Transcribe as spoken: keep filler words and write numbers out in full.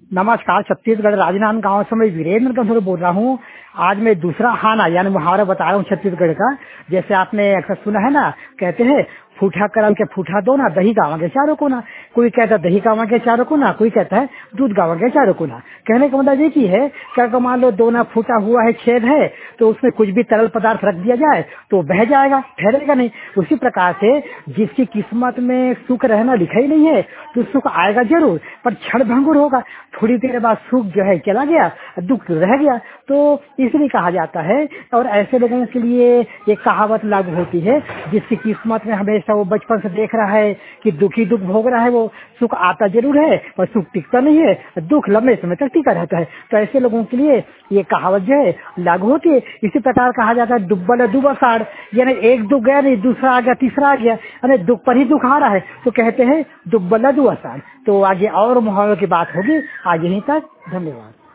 नमस्कार। छत्तीसगढ़ राजनांद गांव से मैं वीरेंद्र गंधर बोल रहा हूँ। आज मैं दूसरा खाना यानी मुहावरा बता रहा हूँ छत्तीसगढ़ का। जैसे आपने अक्सर सुना है ना, कहते हैं फूठा करल के फूठा दो ना, दही गावा के चारों को ना। कोई कहता है दही गावा के चारों को ना, कोई कहता है दूध गावा के चारों को ना। कहने का मतलब ये की है कि अगर मान लो दोना फूटा हुआ है, छेद है, तो उसमें कुछ भी तरल पदार्थ रख दिया जाए तो बह जाएगा, ठहरेगा नहीं। उसी प्रकार से जिसकी किस्मत में सुख रहना लिखा ही नहीं है तो सुख आएगा जरूर, पर क्षण भंगुर होगा। थोड़ी देर बाद सुख जो है चला गया, दुख रह गया। तो इसलिए कहा जाता है, और ऐसे लोगों के लिए एक कहावत लागू होती है जिसकी किस्मत में हमेशा वो बचपन से देख रहा है कि दुखी दुख भोग रहा है, वो सुख आता जरूर है पर सुख टिकता नहीं है, दुख लंबे समय तक टिका रहता है। तो ऐसे लोगों के लिए ये कहावत जो है लागू होती है। इसी प्रकार कहा जाता है दुब्बल दुब अषाढ़, यानी एक दुख गया नहीं, दूसरा आ गया, तीसरा आ गया, यानी दुख पर ही दुख आ रहा है, तो कहते हैं दुब्बल दु अषाढ़। तो आगे और मुहावरों की बात होगी। आज यहीं तक, धन्यवाद।